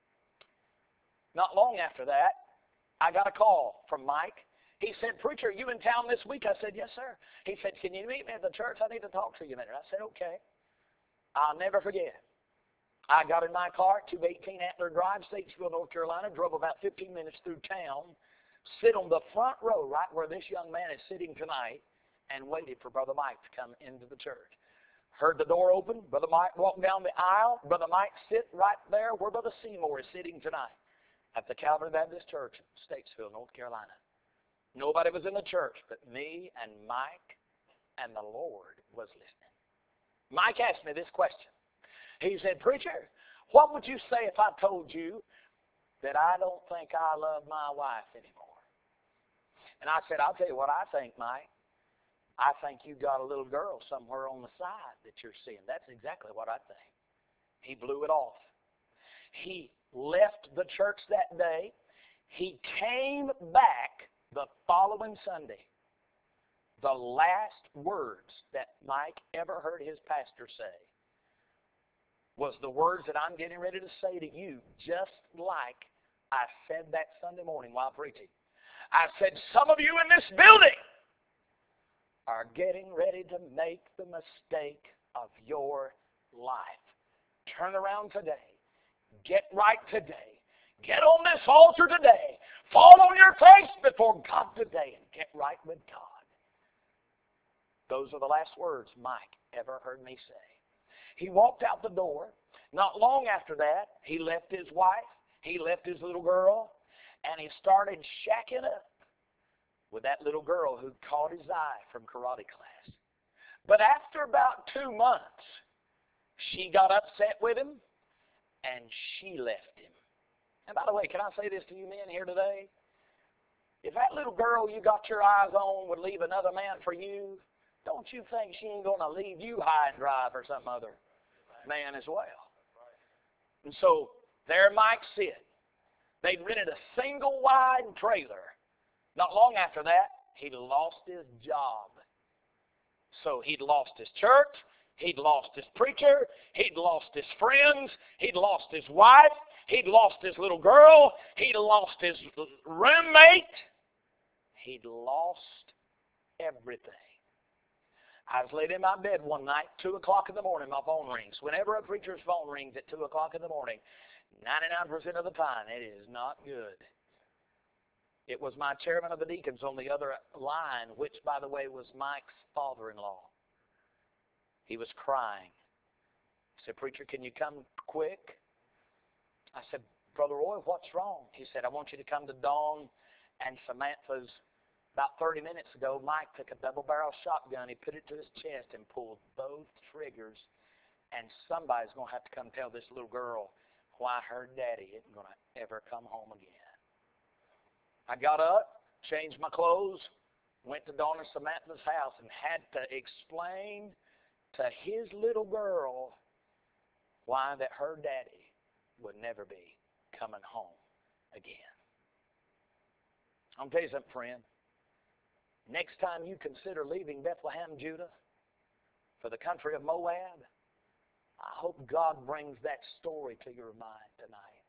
Not long after that, I got a call from Mike. He said, preacher, are you in town this week? I said, yes, sir. He said, can you meet me at the church? I need to talk to you a minute. I said, okay. I'll never forget. I got in my car, 218 Antler Drive, Statesville, North Carolina, drove about 15 minutes through town, sit on the front row right where this young man is sitting tonight, and waited for Brother Mike to come into the church. Heard the door open. Brother Mike walked down the aisle. Brother Mike sit right there where Brother Seymour is sitting tonight at the Calvary Baptist Church in Statesville, North Carolina. Nobody was in the church but me and Mike, and the Lord was listening. Mike asked me this question. He said, preacher, what would you say if I told you that I don't think I love my wife anymore? And I said, I'll tell you what I think, Mike. I think you got a little girl somewhere on the side that you're seeing. That's exactly what I think. He blew it off. He left the church that day. He came back the following Sunday. The last words that Mike ever heard his pastor say was the words that I'm getting ready to say to you, just like I said that Sunday morning while preaching. I said, some of you in this building are getting ready to make the mistake of your life. Turn around today. Get right today. Get on this altar today. Fall on your face before God today and get right with God. Those are the last words Mike ever heard me say. He walked out the door. Not long after that, he left his wife. He left his little girl. And he started shacking up with that little girl who caught his eye from karate class. But after about 2 months, she got upset with him and she left him. And by the way, can I say this to you men here today? If that little girl you got your eyes on would leave another man for you, don't you think she ain't going to leave you high and dry for some other man as well? And so there Mike sit. They'd rented a single wide trailer. Not long after that, he lost his job. So he'd lost his church. He'd lost his preacher. He'd lost his friends. He'd lost his wife. He'd lost his little girl. He'd lost his roommate. He'd lost everything. I was laid in my bed one night, 2 o'clock in the morning, my phone rings. Whenever a preacher's phone rings at 2 o'clock in the morning, 99% of the time, it is not good. It was my chairman of the deacons on the other line, which, by the way, was Mike's father-in-law. He was crying. He said, preacher, can you come quick? I said, Brother Roy, what's wrong? He said, I want you to come to Dawn and Samantha's. About 30 minutes ago, Mike took a double-barrel shotgun. He put it to his chest and pulled both triggers. And somebody's going to have to come tell this little girl why her daddy isn't going to ever come home again. I got up, changed my clothes, went to Dawn and Samantha's house and had to explain to his little girl why that her daddy would never be coming home again. I'm going to tell you something, friend. Next time you consider leaving Bethlehem, Judah, for the country of Moab, I hope God brings that story to your mind tonight.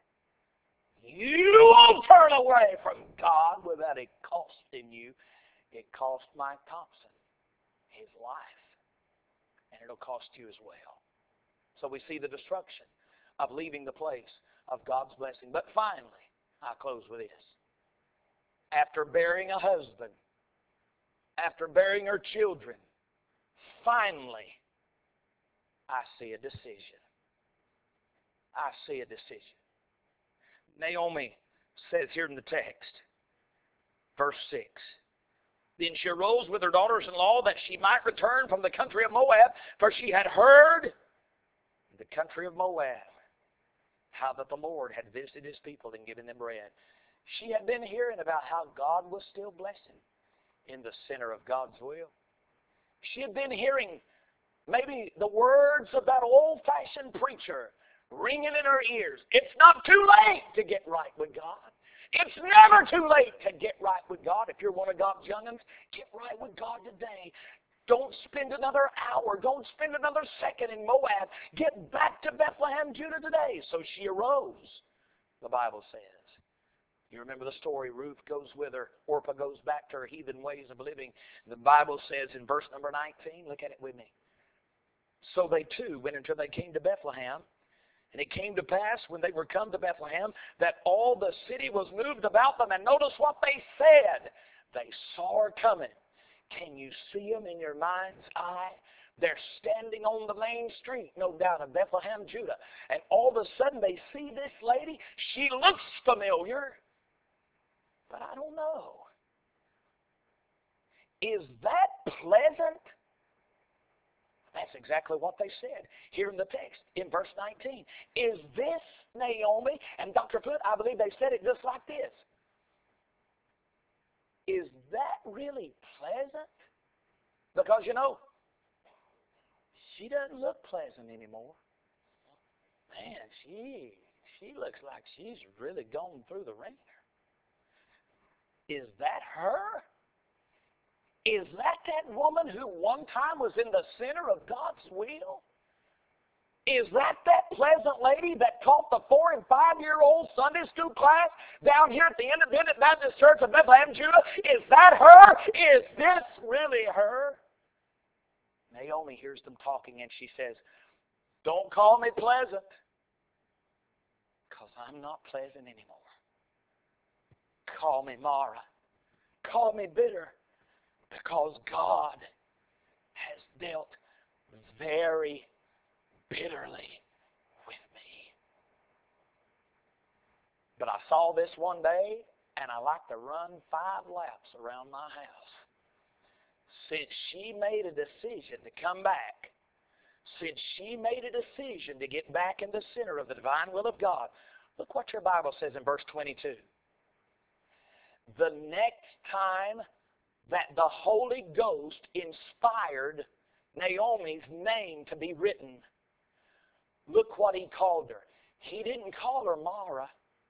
You won't turn away from God without it costing you. It cost Mike Thompson his life, and it'll cost you as well. So we see the destruction of leaving the place of God's blessing. But finally, I close with this. after bearing a husband, after bearing her children, finally, I see a decision. I see a decision. Naomi says here in the text, verse 6, then she arose with her daughters-in-law that she might return from the country of Moab, for she had heard in the country of Moab how that the Lord had visited his people and given them bread. She had been hearing about how God was still blessing in the center of God's will. She had been hearing maybe the words of that old-fashioned preacher ringing in her ears. It's not too late to get right with God. It's never too late to get right with God. If you're one of God's young'uns, get right with God today. Don't spend another hour. Don't spend another second in Moab. Get back to Bethlehem, Judah today. So she arose, the Bible says. You remember the story. Ruth goes with her. Orpah goes back to her heathen ways of living. The Bible says in verse number 19, look at it with me. So they too went until they came to Bethlehem. And it came to pass when they were come to Bethlehem that all the city was moved about them. And notice what they said. They saw her coming. Can you see them in your mind's eye? They're standing on the main street, no doubt, of Bethlehem, Judah. And all of a sudden they see this lady. She looks familiar. But I don't know. Is that pleasant? That's exactly what they said here in the text, in verse 19. Is this Naomi? And Dr. Foote, I believe they said it just like this. Is that really pleasant? Because, you know, she doesn't look pleasant anymore. Man, she looks like she's really gone through the ringer. Is that her? Is that woman who one time was in the center of God's will? Is that pleasant lady that taught the 4- and 5-year-old Sunday school class down here at the Independent Baptist Church of Bethlehem, Judah? Is that her? Is this really her? Naomi hears them talking and she says, don't call me pleasant, because I'm not pleasant anymore. Call me Mara. Call me bitter. Because God has dealt very bitterly with me. But I saw this one day, and I like to run 5 laps around my house. Since she made a decision to come back, since she made a decision to get back in the center of the divine will of God, look what your Bible says in verse 22. The next time that the Holy Ghost inspired Naomi's name to be written, look what he called her. He didn't call her Mara.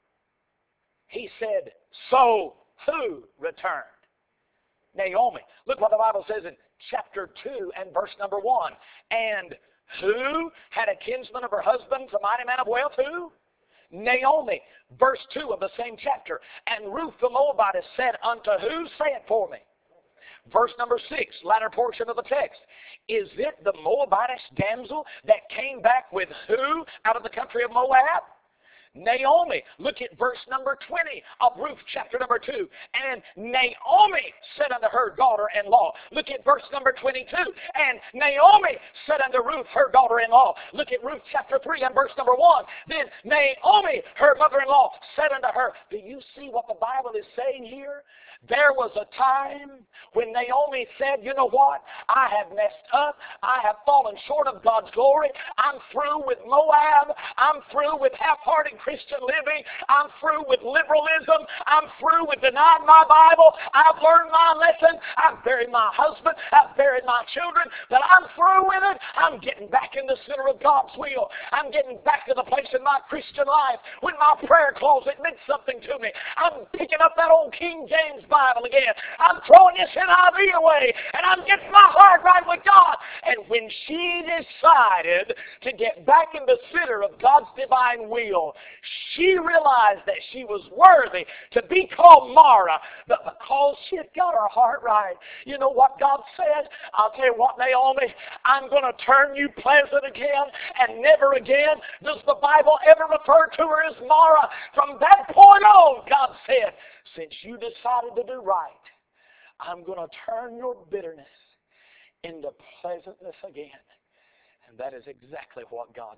He said, so who returned? Naomi. Look what the Bible says in chapter 2 and verse number 1. And who had a kinsman of her husband's, a mighty man of wealth? Who? Naomi. Verse 2 of the same chapter. And Ruth the Moabitess said unto who? Say it for me. Verse number 6, latter portion of the text. Is it the Moabitess damsel that came back with who out of the country of Moab? Naomi. Look at verse number 20 of Ruth chapter number 2. And Naomi said unto her daughter-in-law. Look at verse number 22. And Naomi said unto Ruth her daughter-in-law. Look at Ruth chapter 3 and verse number 1. Then Naomi, her mother-in-law, said unto her. Do you see what the Bible is saying here? There was a time when Naomi said, you know what? I have messed up. I have fallen short of God's glory. I'm through with Moab. I'm through with half-hearted Christian living. I'm through with liberalism. I'm through with denying my Bible. I've learned my lesson. I've buried my husband. I've buried my children. But I'm through with it. I'm getting back in the center of God's will. I'm getting back to the place in my Christian life when my prayer closet meant something to me. I'm picking up that old King James Bible again. I'm throwing this NIV away, and I'm getting my heart right with God. And when she decided to get back in the center of God's divine will, she realized that she was worthy to be called Mara, but because she had got her heart right. You know what God said? I'll tell you what, Naomi, I'm going to turn you pleasant again, and never again does the Bible ever refer to her as Mara. From that point on, God said, since you decided to do right, I'm going to turn your bitterness into pleasantness again. And that is exactly what God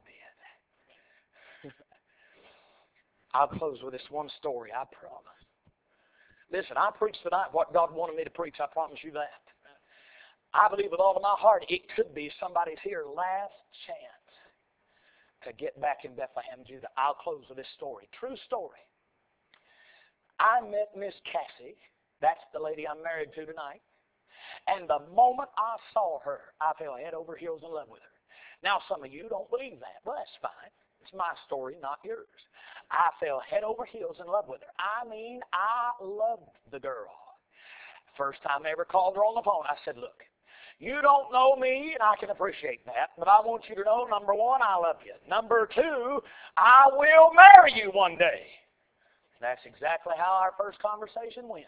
did. I'll close with this one story, I promise. Listen, I preached tonight what God wanted me to preach. I promise you that. I believe with all of my heart it could be somebody's here last chance to get back in Bethlehem, Judah. I'll close with this story. True story. I met Miss Cassie. That's the lady I'm married to tonight. And the moment I saw her, I fell head over heels in love with her. Now, some of you don't believe that. Well, that's fine. It's my story, not yours. I fell head over heels in love with her. I mean, I loved the girl. First time I ever called her on the phone, I said, look, you don't know me, and I can appreciate that, but I want you to know, number one, I love you. Number two, I will marry you one day. That's exactly how our first conversation went.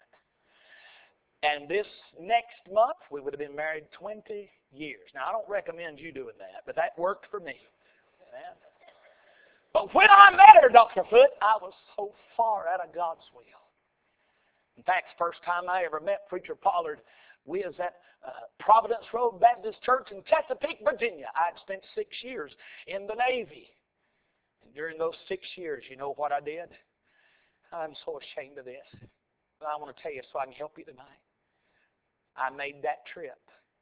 And this next month, we would have been married 20 years. Now, I don't recommend you doing that, but that worked for me. Amen. But when I met her, Dr. Foote, I was so far out of God's will. In fact, the first time I ever met Preacher Pollard, we was at Providence Road Baptist Church in Chesapeake, Virginia. I'd spent 6 years in the Navy. And during those 6 years, you know what I did? I'm so ashamed of this. But I want to tell you so I can help you tonight. I made that trip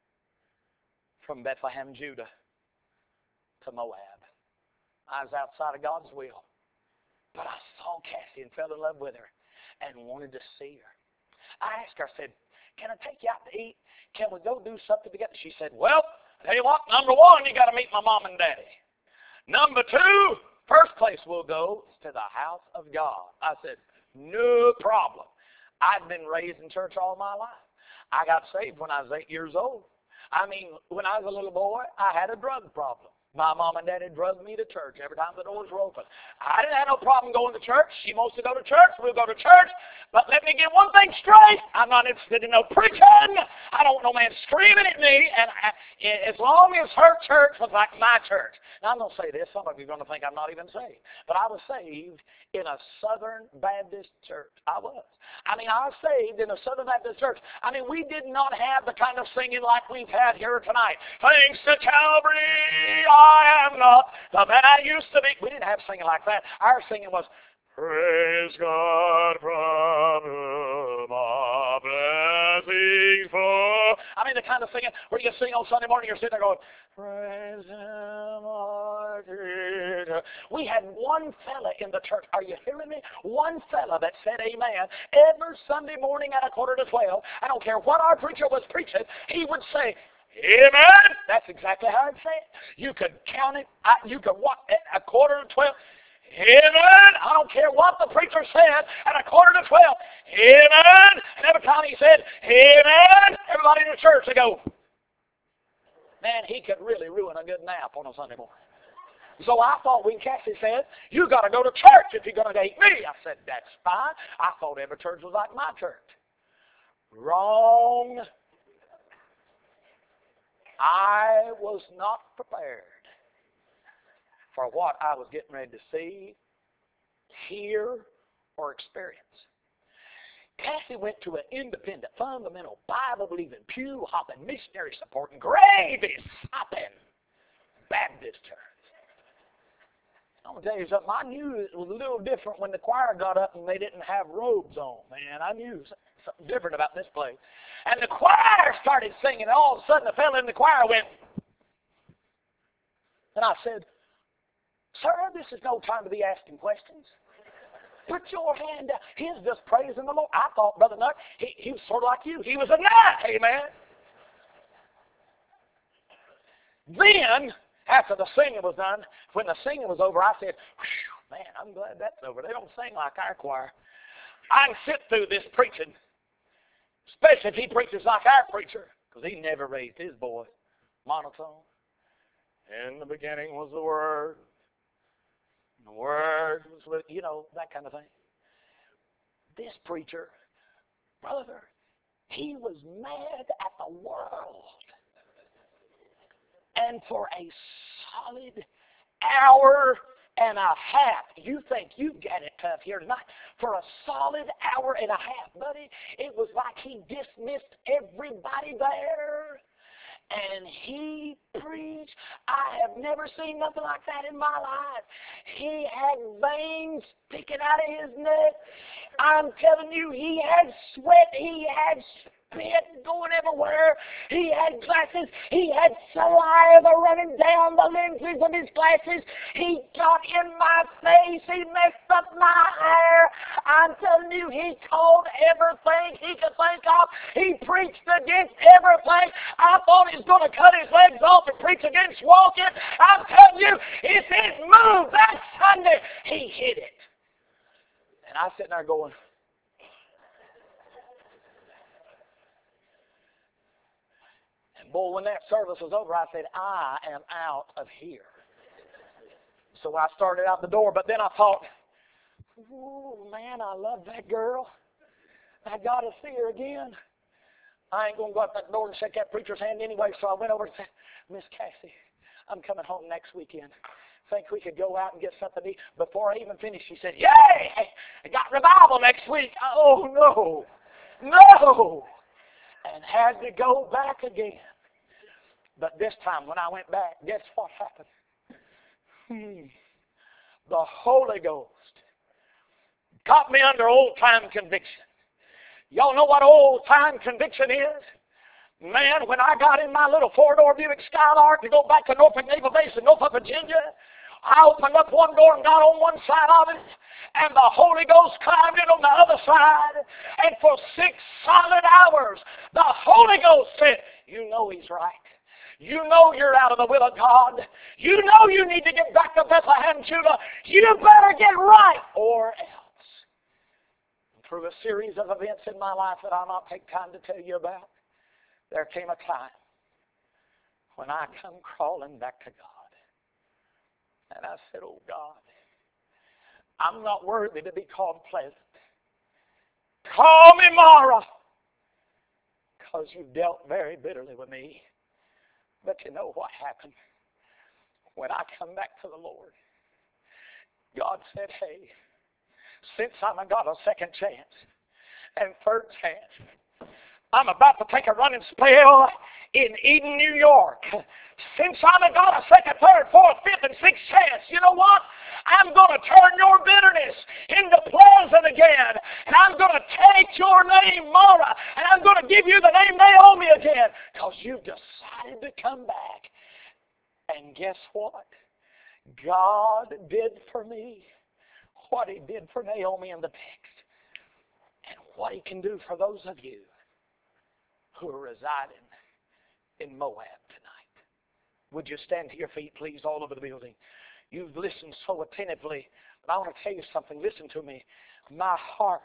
from Bethlehem, Judah to Moab. I was outside of God's will. But I saw Cassie and fell in love with her and wanted to see her. I asked her, I said, can I take you out to eat? Can we go do something together? She said, well, I tell you what, number one, you got to meet my mom and daddy. Number two, first place we'll go is to the house of God. I said, no problem. I've been raised in church all my life. I got saved when I was 8 years old. I mean, when I was a little boy, I had a drug problem. My mom and daddy drugged me to church every time the doors were open. I didn't have no problem going to church. She wants to go to church. We'll go to church. But let me get one thing straight. I'm not interested in no preaching. I don't want no man screaming at me. And as long as her church was like my church. Now, I'm going to say this. Some of you are going to think I'm not even saved. But I was saved in a Southern Baptist church. I was. I mean, I was saved in a Southern Baptist church. I mean, we did not have the kind of singing like we've had here tonight. Thanks to Calvary, I am not the man I used to be. We didn't have singing like that. Our singing was, praise God from whom all blessings flow. I mean, the kind of singing where you sing on Sunday morning, you're sitting there going, praise Him, our Creator. We had one fella in the church. Are you hearing me? One fella that said amen every Sunday morning at 11:45. I don't care what our preacher was preaching. He would say, amen. That's exactly how I'd say it. You could count it. You could what? At 11:45. Amen. I don't care what the preacher said at 11:45. Amen. And every time he said, amen, everybody in the church would go, man, he could really ruin a good nap on a Sunday morning. So I thought when Cassie said, you got to go to church if you're going to date me. I said, that's fine. I thought every church was like my church. Wrong. I was not prepared for what I was getting ready to see, hear, or experience. Cassie went to an independent, fundamental, Bible-believing, pew-hopping, missionary-supporting, gravy-sopping Baptist church. I'm going to tell you something. I knew it was a little different when the choir got up and they didn't have robes on, man. I knew something different about this place. And the choir started singing, and all of a sudden the fellow in the choir went, and I said, sir, this is no time to be asking questions. Put your hand down. He's just praising the Lord. I thought Brother Nutt, he was sort of like you. He was a nut, amen. Then, after the singing was done, when the singing was over, I said, man, I'm glad that's over. They don't sing like our choir. I can sit through this preaching, especially if he preaches like our preacher, because he never raised his voice monotone. In the beginning was the Word. And the Word was with, that kind of thing. This preacher, brother, he was mad at the world. And for a solid hour and a half. You think you get it tough here tonight. For a solid hour and a half, buddy, it was like he dismissed everybody there. And he preached. I have never seen nothing like that in my life. He had veins sticking out of his neck. I'm telling you, he had sweat. He had spit going everywhere. He had glasses. He had saliva running down the lenses of his glasses. He got in my face. He messed up my hair. I'm telling you, he called everything he could think of. He preached against everything. I thought he was going to cut his legs off and preach against walking. I'm telling you, it's his move that Sunday. He hit it. And I was sitting there going, boy, when that service was over, I said, I am out of here. So I started out the door, but then I thought, oh, man, I love that girl. I got to see her again. I ain't going to go out that door and shake that preacher's hand anyway, so I went over and said, Miss Cassie, I'm coming home next weekend. Think we could go out and get something to eat? Before I even finished, she said, yay, I got revival next week. Oh, no, no. And had to go back again. But this time when I went back, guess what happened? The Holy Ghost got me under old-time conviction. Y'all know what old-time conviction is? Man, when I got in my little four-door Buick Skylark to go back to Norfolk Naval Base in Norfolk, Virginia, I opened up one door and got on one side of it, and the Holy Ghost climbed in on the other side, and for 6 solid hours, the Holy Ghost said, you know he's right. You know you're out of the will of God. You know you need to get back to Bethlehem, Judah. You better get right or else. Through a series of events in my life that I'll not take time to tell you about, there came a time when I come crawling back to God. And I said, oh God, I'm not worthy to be called pleasant. Call me Mara, because you've dealt very bitterly with me. But you know what happened? When I come back to the Lord, God said, hey, since I've got a second chance and third chance, I'm about to take a running spell in Eden, New York. Since I've got a second, third, fourth, fifth, and sixth chance, you know what? I'm going to turn your bitterness into pleasant again. And I'm going to take your name, Mara, and I'm going to give you the name Naomi again. Because you've decided to come back. And guess what? God did for me what he did for Naomi in the text. And what he can do for those of you who are residing in Moab tonight. Would you stand to your feet, please, all over the building? You've listened so attentively, but I want to tell you something. Listen to me. My heart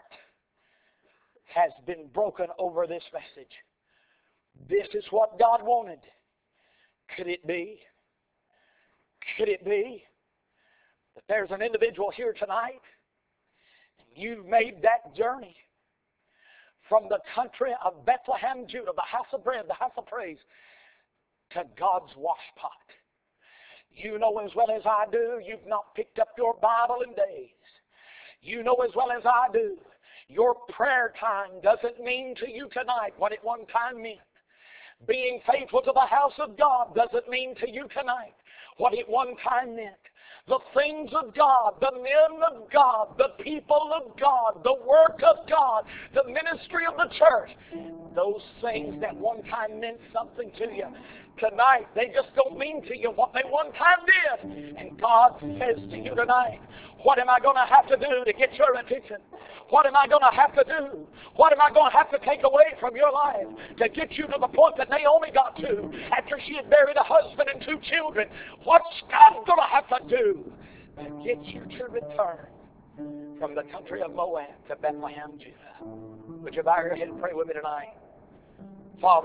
has been broken over this message. This is what God wanted. Could it be? Could it be that there's an individual here tonight and you've made that journey from the country of Bethlehem, Judah, the house of bread, the house of praise, to God's washpot? You know as well as I do, you've not picked up your Bible in days. You know as well as I do, your prayer time doesn't mean to you tonight what it one time meant. Being faithful to the house of God doesn't mean to you tonight what it one time meant. The things of God, the men of God, the people of God, the work of God, the ministry of the church, those things that one time meant something to you, tonight they just don't mean to you what they one time did. And God says to you tonight, what am I going to have to do to get your attention? What am I going to have to do? What am I going to have to take away from your life to get you to the point that Naomi got to after she had buried a husband and 2 children? What's God going to have to do to get you to return from the country of Moab to Bethlehem, Judah? Would you bow your head and pray with me tonight? Father,